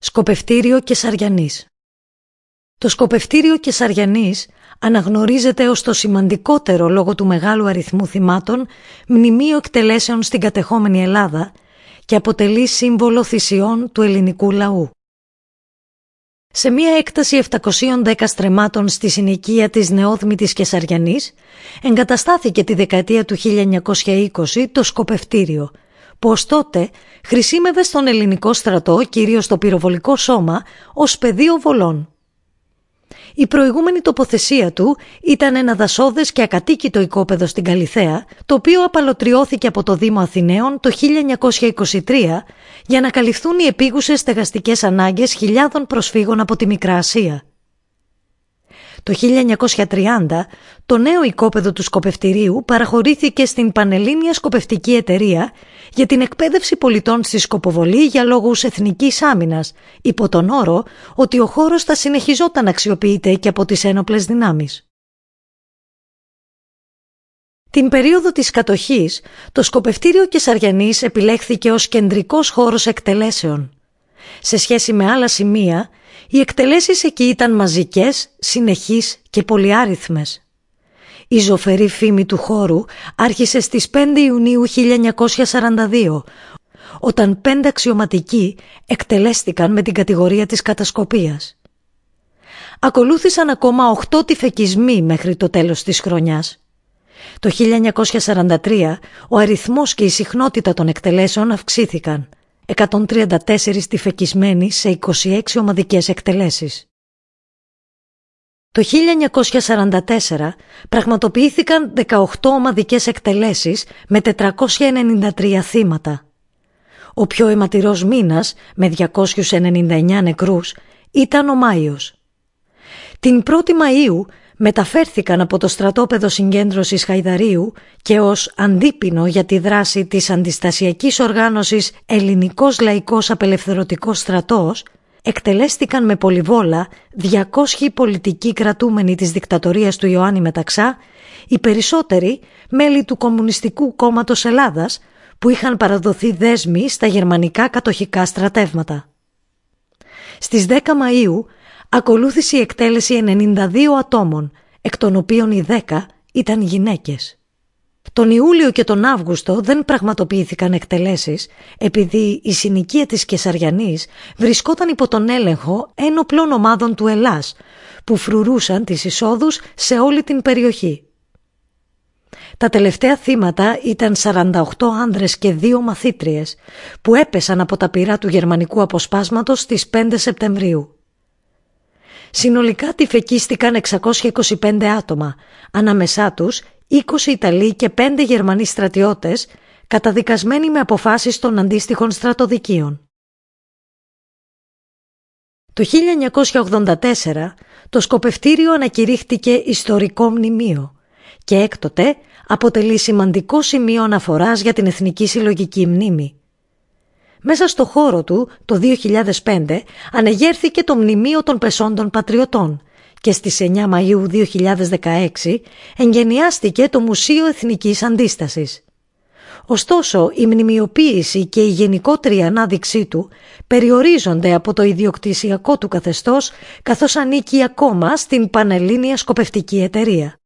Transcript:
Σκοπευτήριο Κεσαριανής. Το σκοπευτήριο Κεσαριανής αναγνωρίζεται ως το σημαντικότερο λόγω του μεγάλου αριθμού θυμάτων μνημείο εκτελέσεων στην κατεχόμενη Ελλάδα και αποτελεί σύμβολο θυσιών του ελληνικού λαού. Σε μια έκταση 710 στρεμμάτων στη συνοικία της νεόδμητης Κεσαριανής εγκαταστάθηκε τη δεκαετία του 1920 το σκοπευτήριο, που ως τότε χρησίμευε στον ελληνικό στρατό, κυρίως στο πυροβολικό σώμα, ως πεδίο βολών. Η προηγούμενη τοποθεσία του ήταν ένα δασώδες και ακατοίκητο οικόπεδο στην Καλιθέα, το οποίο απαλωτριώθηκε από το Δήμο Αθηναίων το 1923 για να καλυφθούν οι επίγουσες στεγαστικές ανάγκες χιλιάδων προσφύγων από τη Μικρά Ασία. Το 1930 το νέο οικόπεδο του σκοπευτηρίου παραχωρήθηκε στην Πανελλήνια Σκοπευτική Εταιρεία για την εκπαίδευση πολιτών στη σκοποβολή για λόγους εθνικής άμυνας, υπό τον όρο ότι ο χώρος θα συνεχιζόταν να αξιοποιείται και από τις ένοπλες δυνάμεις. Την περίοδο της κατοχής, το σκοπευτήριο Κεσαριανής επιλέχθηκε ως κεντρικός χώρος εκτελέσεων. Σε σχέση με άλλα σημεία, οι εκτελέσεις εκεί ήταν μαζικές, συνεχείς και πολυάριθμες. Η ζωφερή φήμη του χώρου άρχισε στις 5 Ιουνίου 1942, όταν 5 αξιωματικοί εκτελέστηκαν με την κατηγορία της κατασκοπίας. Ακολούθησαν ακόμα 8 τυφεκισμοί μέχρι το τέλος της χρονιάς. Το 1943 ο αριθμός και η συχνότητα των εκτελέσεων αυξήθηκαν. 134 τυφεκισμένοι σε 26 ομαδικές εκτελέσεις. Το 1944 πραγματοποιήθηκαν 18 ομαδικές εκτελέσεις με 493 θύματα. Ο πιο αιματηρός μήνας, με 299 νεκρούς, ήταν ο Μάιος. Την 1η Μαΐου μεταφέρθηκαν από το στρατόπεδο συγκέντρωσης Χαϊδαρίου και ως αντίπινο για τη δράση της αντιστασιακής οργάνωσης Ελληνικός Λαϊκός Απελευθερωτικός Στρατός, εκτελέστηκαν με πολυβόλα 200 πολιτικοί κρατούμενοι της δικτατορίας του Ιωάννη Μεταξά, οι περισσότεροι μέλη του Κομμουνιστικού Κόμματος Ελλάδας, που είχαν παραδοθεί δέσμοι στα γερμανικά κατοχικά στρατεύματα. Στις 10 Μαΐου ακολούθησε η εκτέλεση 92 ατόμων, εκ των οποίων οι 10 ήταν γυναίκες. Τον Ιούλιο και τον Αύγουστο δεν πραγματοποιήθηκαν εκτελέσεις, επειδή η συνοικία της Κεσαριανής βρισκόταν υπό τον έλεγχο ένοπλων ομάδων του Ελλάς, που φρουρούσαν τις εισόδους σε όλη την περιοχή. Τα τελευταία θύματα ήταν 48 άνδρες και 2 μαθήτριες, που έπεσαν από τα πυρά του γερμανικού αποσπάσματος στις 5 Σεπτεμβρίου. Συνολικά τυφεκίστηκαν 625 άτομα, ανάμεσά τους 20 Ιταλοί και 5 Γερμανοί στρατιώτες, καταδικασμένοι με αποφάσεις των αντίστοιχων στρατοδικείων. Το 1984 το σκοπευτήριο ανακηρύχθηκε ιστορικό μνημείο και έκτοτε αποτελεί σημαντικό σημείο αναφοράς για την εθνική συλλογική μνήμη. Μέσα στο χώρο του, το 2005, ανεγέρθηκε το Μνημείο των Πεσόντων Πατριωτών και στις 9 Μαΐου 2016 εγγενιάστηκε το Μουσείο Εθνικής Αντίστασης. Ωστόσο, η μνημειοποίηση και η γενικότερη ανάδειξή του περιορίζονται από το ιδιοκτησιακό του καθεστώς, καθώς ανήκει ακόμα στην Πανελλήνια Σκοπευτική Εταιρεία.